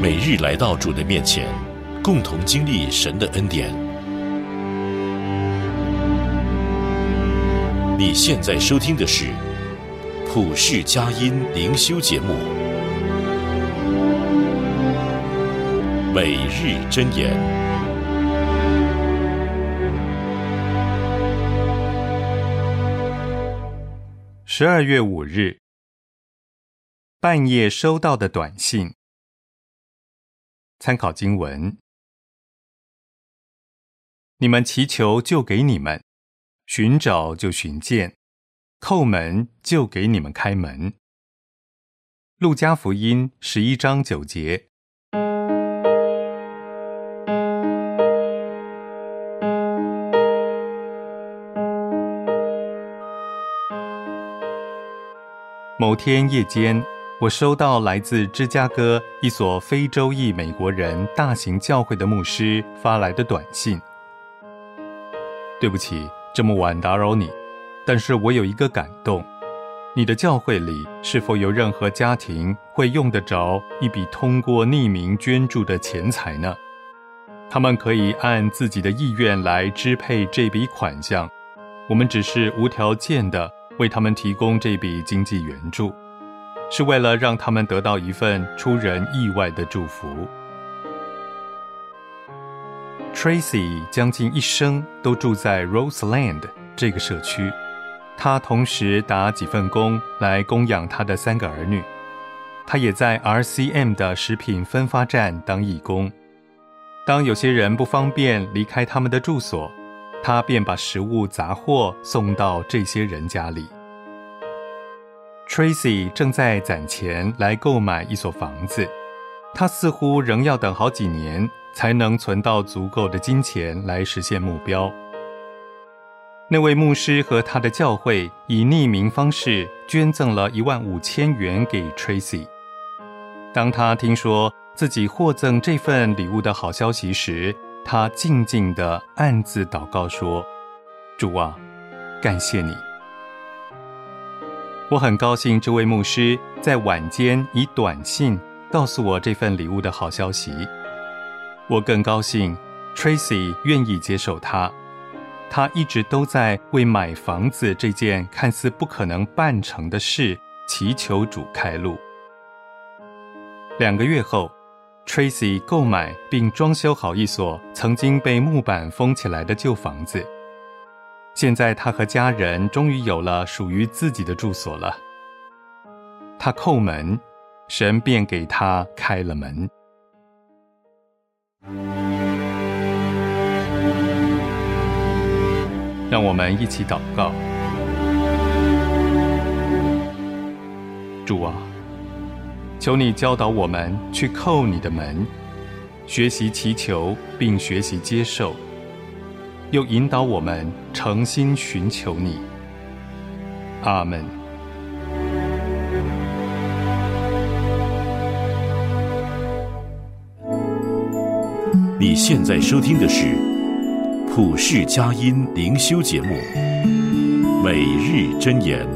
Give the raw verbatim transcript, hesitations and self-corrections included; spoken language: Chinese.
每日来到主的面前，共同经历神的恩典。你现在收听的是普世佳音灵修节目，每日箴言。 十二月五日，半夜收到的短信。参考经文：你们祈求就给你们，寻找就寻见，叩门就给你们开门。路加福音十一章九节。某天夜间，我收到来自芝加哥一所非洲裔美国人大型教会的牧师发来的短信。对不起，这么晚打扰你，但是我有一个感动。你的教会里是否有任何家庭会用得着一笔通过匿名捐助的钱财呢？他们可以按自己的意愿来支配这笔款项，我们只是无条件的为他们提供这笔经济援助，是为了让他们得到一份出人意外的祝福。Tracy 将近一生都住在 Roseland 这个社区，他同时打几份工来供养他的三个儿女。他也在 R C M 的食品分发站当义工。当有些人不方便离开他们的住所，他便把食物杂货送到这些人家里。Tracy 正在攒钱来购买一所房子，他似乎仍要等好几年才能存到足够的金钱来实现目标。那位牧师和他的教会以匿名方式捐赠了一万五千元给 Tracy。当他听说自己获赠这份礼物的好消息时，他静静地暗自祷告说：主啊，感谢你。我很高兴这位牧师在晚间以短信告诉我这份礼物的好消息。我更高兴 Tracy 愿意接受它。他一直都在为买房子这件看似不可能办成的事祈求主开路。两个月后， Tracy 购买并装修好一所曾经被木板封起来的旧房子。现在他和家人终于有了属于自己的住所了。他叩门，神便给他开了门。让我们一起祷告。主啊，求你教导我们去叩你的门，学习祈求并学习接受，又引导我们诚心寻求你。阿们。 你现在收听的是普世佳音灵修节目，每日箴言。